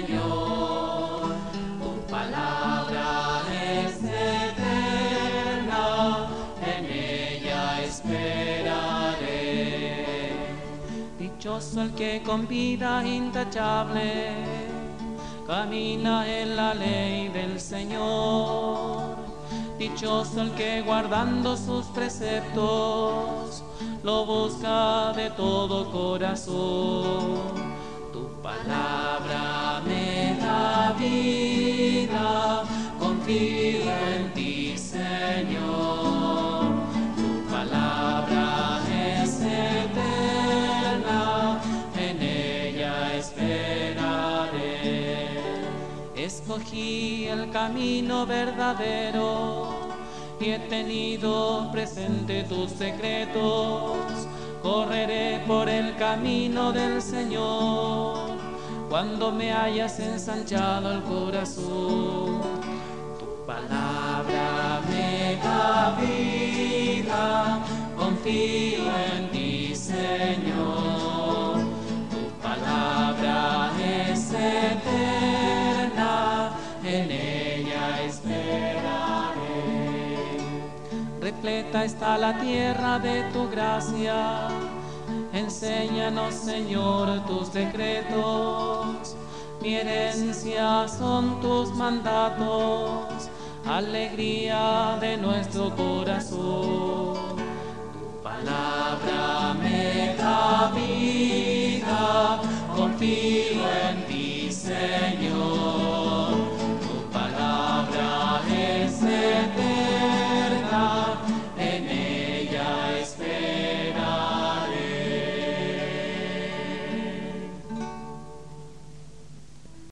Señor. Tu palabra es eterna, en ella esperaré. Dichoso el que con vida intachable camina en la ley del Señor. Dichoso el que guardando sus preceptos lo busca de todo corazón. Tu palabra me da vida, confío en ti, Señor. Tu palabra es eterna, en ella esperaré. Escogí el camino verdadero y he tenido presente tus secretos. Correré por el camino del Señor cuando me hayas ensanchado el corazón. Tu palabra me da vida, confío en ti, Señor. Tu palabra es eterna, en ella esperaré. Repleta está la tierra de tu gracia, enséñanos, Señor, tus decretos. Mi herencia son tus mandatos, alegría de nuestro corazón. Tu palabra me da vida, confío en ti,